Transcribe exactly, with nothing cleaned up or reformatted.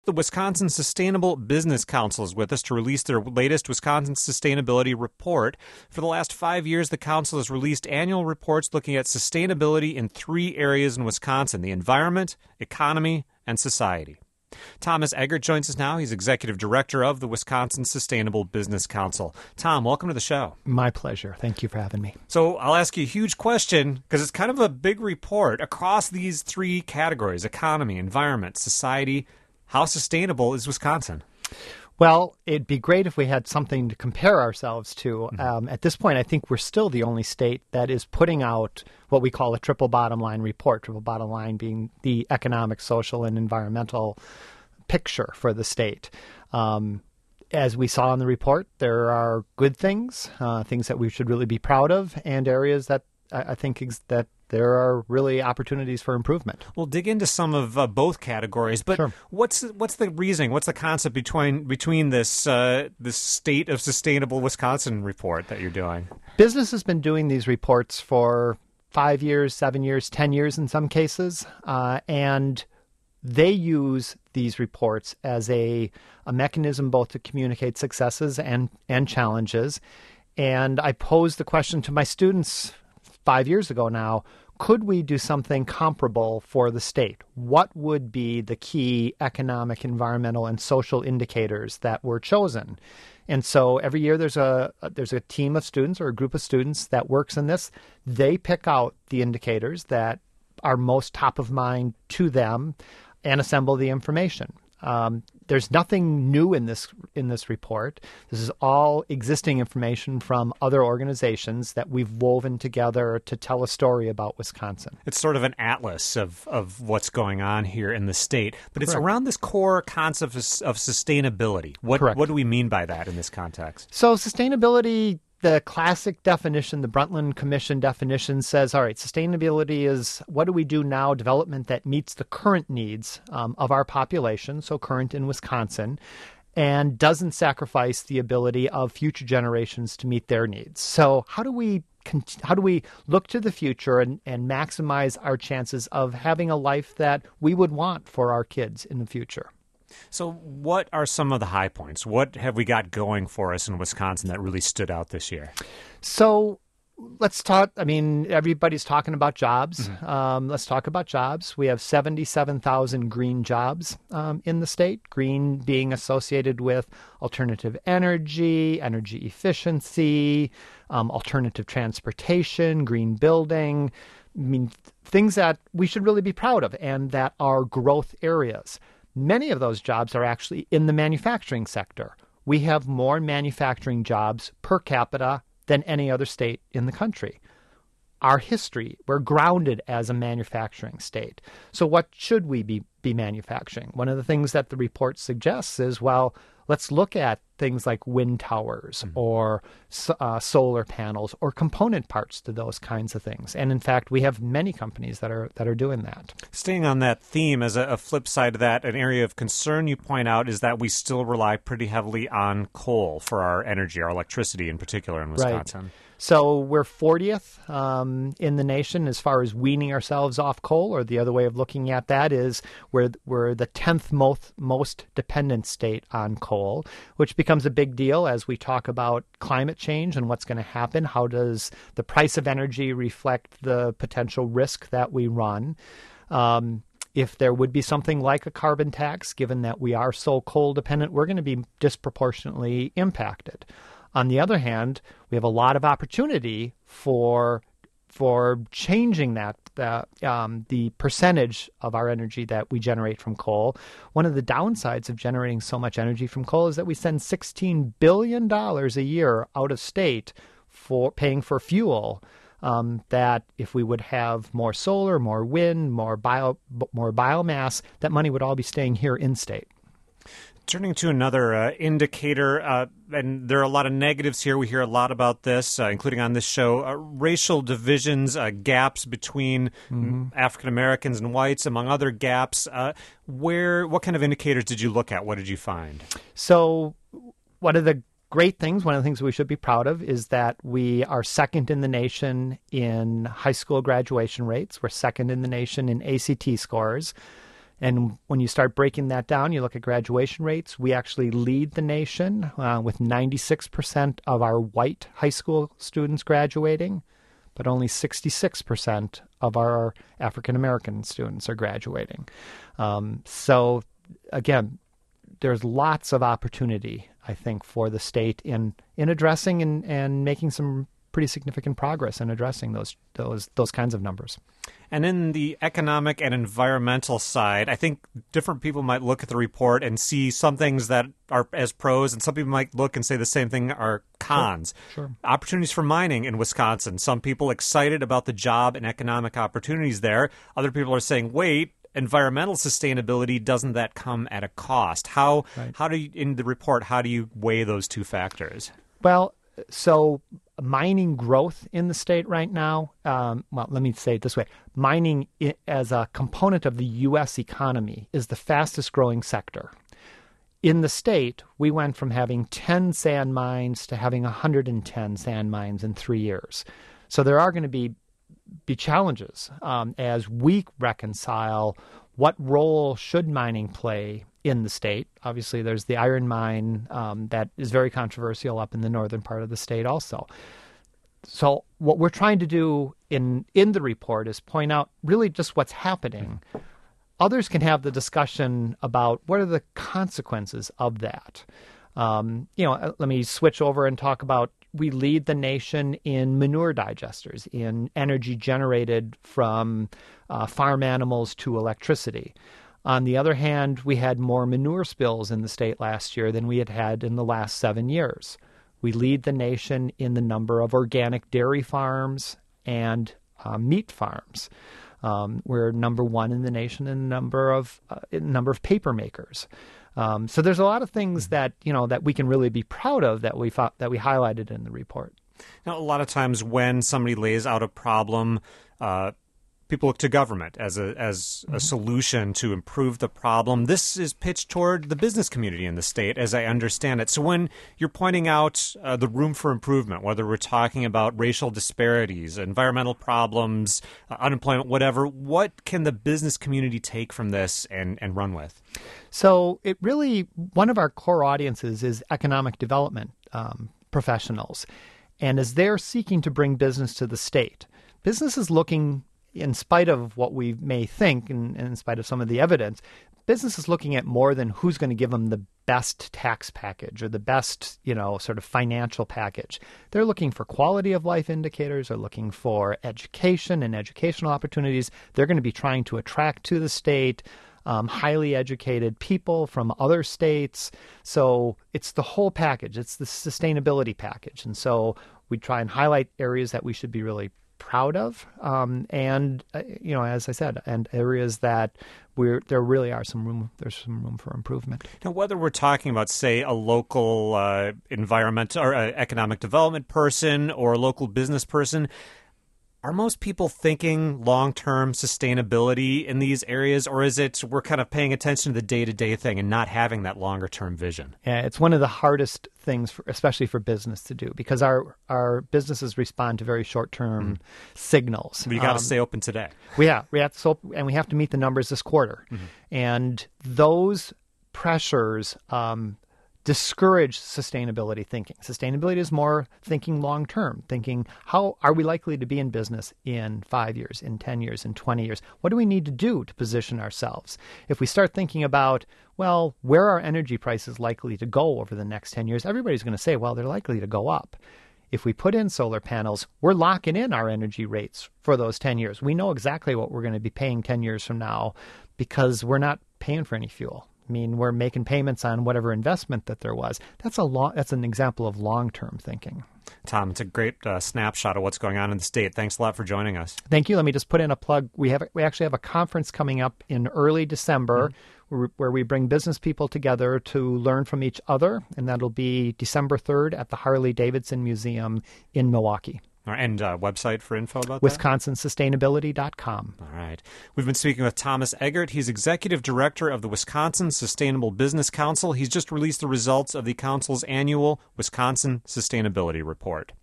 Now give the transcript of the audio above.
The Wisconsin Sustainable Business Council is with us to release their latest Wisconsin Sustainability Report. For the last five years, the council has released annual reports looking at sustainability in three areas in Wisconsin: the environment, economy, and society. Thomas Eggert joins us now. He's Executive Director of the Wisconsin Sustainable Business Council. Tom, welcome to the show. My pleasure. Thank you for having me. So I'll ask you a huge question because it's kind of a big report across these three categories: economy, environment, society. How sustainable is Wisconsin? Well, it'd be great if we had something to compare ourselves to. Mm-hmm. Um, at this point, I think we're still the only state that is putting out what we call a triple bottom line report, triple bottom line being the economic, social, and environmental picture for the state. Um, as we saw in the report, there are good things, uh, things that we should really be proud of, and areas that I, I think ex- that there are really opportunities for improvement. We'll dig into some of uh, both categories, but sure. what's what's the reasoning? What's the concept between between this uh, this State of Sustainable Wisconsin report that you're doing? Business has been doing these reports for five years, seven years, ten years in some cases, uh, and they use these reports as a a mechanism both to communicate successes and and challenges. And I posed the question to my students five years ago now: could we do something comparable for the state? What would be the key economic, environmental, and social indicators that were chosen? And so every year there's a there's a team of students or a group of students that works in this. They pick out the indicators that are most top of mind to them and assemble the information. Um, there's nothing new in this in this report. This is all existing information from other organizations that we've woven together to tell a story about Wisconsin. It's sort of an atlas of, of what's going on here in the state, but it's Correct. around this core concept of, of sustainability. What Correct. What do we mean by that in this context? So sustainability, the classic definition, the Brundtland Commission definition says, all right, sustainability is what do we do now, development that meets the current needs um, of our population, so current in Wisconsin, and doesn't sacrifice the ability of future generations to meet their needs. So how do we how do we look to the future and, and maximize our chances of having a life that we would want for our kids in the future? So what are some of the high points? What have we got going for us in Wisconsin that really stood out this year? So let's talk. I mean, everybody's talking about jobs. Mm-hmm. Um, let's talk about jobs. We have seventy-seven thousand green jobs um, in the state, green being associated with alternative energy, energy efficiency, um, alternative transportation, green building. I mean, things that we should really be proud of and that are growth areas. Many of those jobs are actually in the manufacturing sector. We have more manufacturing jobs per capita than any other state in the country. Our history, we're grounded as a manufacturing state. So what should we be, be manufacturing? One of the things that the report suggests is, well, let's look at things like wind towers mm-hmm. or uh, solar panels or component parts to those kinds of things. And in fact, we have many companies that are that are doing that. Staying on that theme, as a, a flip side of that, an area of concern you point out is that we still rely pretty heavily on coal for our energy, our electricity in particular in Wisconsin. Right. So we're fortieth um, in the nation as far as weaning ourselves off coal, or the other way of looking at that is we're, we're the tenth most, most dependent state on coal, which becomes a big deal as we talk about climate change and what's going to happen. How does the price of energy reflect the potential risk that we run? Um, if there would be something like a carbon tax, given that we are so coal dependent, we're going to be disproportionately impacted. On the other hand, we have a lot of opportunity for for changing that uh, um, the percentage of our energy that we generate from coal. One of the downsides of generating so much energy from coal is that we send sixteen billion dollars a year out of state for paying for fuel. Um, that if we would have more solar, more wind, more bio, more biomass, that money would all be staying here in state. Turning to another uh, indicator, uh, and there are a lot of negatives here. We hear a lot about this, uh, including on this show, uh, racial divisions, uh, gaps between mm-hmm. African Americans and whites, among other gaps. Uh, where, what kind of indicators did you look at? What did you find? So one of the great things, one of the things we should be proud of is that we are second in the nation in high school graduation rates. We're second in the nation in A C T scores. And when you start breaking that down, you look at graduation rates. We actually lead the nation uh, with ninety-six percent of our white high school students graduating, but only sixty-six percent of our African American students are graduating. Um, so, again, there's lots of opportunity, I think, for the state in in addressing and, and making some pretty significant progress in addressing those those those kinds of numbers. And in the economic and environmental side, I think different people might look at the report and see some things that are as pros, and some people might look and say the same thing are cons. Sure, sure. Opportunities for mining in Wisconsin. Some people excited about the job and economic opportunities there. Other people are saying, wait, environmental sustainability, doesn't that come at a cost? How, Right. how do you, in the report, how do you weigh those two factors? Well, so mining growth in the state right now, um, well, let me say it this way. Mining i- as a component of the U S economy is the fastest growing sector. In the state, we went from having ten sand mines to having one hundred ten sand mines in three years. So there are going to be be challenges um, as we reconcile what role should mining play in the state. Obviously, there's the iron mine um, that is very controversial up in the northern part of the state also. So what we're trying to do in, in the report is point out really just what's happening. Others can have the discussion about what are the consequences of that. Um, you know, let me switch over and talk about we lead the nation in manure digesters, in energy generated from uh, farm animals to electricity. On the other hand, we had more manure spills in the state last year than we had had in the last seven years. We lead the nation in the number of organic dairy farms and uh, meat farms. Um, we're number one in the nation in the number of uh, in number of paper makers. Um, so there's a lot of things that you know that we can really be proud of that we fo- that we highlighted in the report. Now, a lot of times when somebody lays out a problem, uh, people look to government as a as a solution to improve the problem. This is pitched toward the business community in the state, as I understand it. So when you're pointing out uh, the room for improvement, whether we're talking about racial disparities, environmental problems, uh, unemployment, whatever, what can the business community take from this and, and run with? So it really, one of our core audiences is economic development um, professionals. And as they're seeking to bring business to the state, business is looking, in spite of what we may think and, and in spite of some of the evidence, business is looking at more than who's going to give them the best tax package or the best, you know, sort of financial package. They're looking for quality of life indicators. They're looking for education and educational opportunities. They're going to be trying to attract to the state Um, highly educated people from other states. So it's the whole package. It's the sustainability package. And so we try and highlight areas that we should be really proud of. Um, and, uh, you know, as I said, and areas that we're, there really are some room, there's some room for improvement. Now, whether we're talking about, say, a local uh, environment or uh, economic development person or a local business person, are most people thinking long-term sustainability in these areas, or is it we're kind of paying attention to the day-to-day thing and not having that longer-term vision? Yeah, it's one of the hardest things, for, especially for business to do, because our, our businesses respond to very short-term mm. signals. But you got to um, stay open today. We have, we have to, so, and we have to meet the numbers this quarter. Mm-hmm. And those pressures um, discourage sustainability thinking. Sustainability is more thinking long-term, thinking how are we likely to be in business in five years, in ten years, in twenty years? What do we need to do to position ourselves? If we start thinking about, well, where are energy prices likely to go over the next ten years? Everybody's going to say, well, they're likely to go up. If we put in solar panels, we're locking in our energy rates for those ten years. We know exactly what we're going to be paying ten years from now because we're not paying for any fuel. I mean, we're making payments on whatever investment that there was. That's a long, that's an example of long-term thinking. Tom, it's a great uh, snapshot of what's going on in the state. Thanks a lot for joining us. Thank you. Let me just put in a plug. We have we actually have a conference coming up in early December mm-hmm. where, where we bring business people together to learn from each other, and that'll be December third at the Harley-Davidson Museum in Milwaukee. All right, and uh, website for info about Wisconsin Sustainability dot com. All right. We've been speaking with Thomas Eggert. He's Executive Director of the Wisconsin Sustainable Business Council. He's just released the results of the Council's annual Wisconsin Sustainability Report.